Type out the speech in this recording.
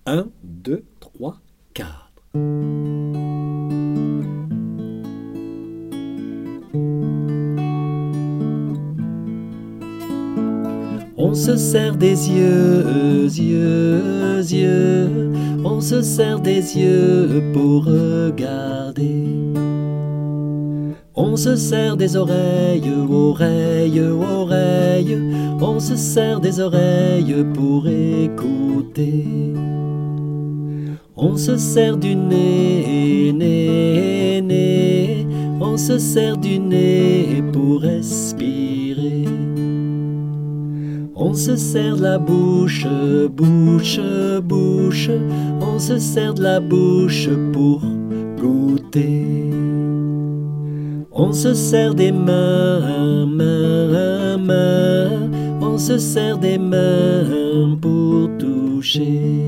1, 2, 3, 4. On se serre des yeux, on se serre des yeux pour regarder. On se serre des oreilles, on se serre des oreilles pour écouter. On se serre du nez, on se serre du nez pour respirer. On se serre de la bouche, on se serre de la bouche pour goûter. On se serre des mains, on se serre des mains pour toucher.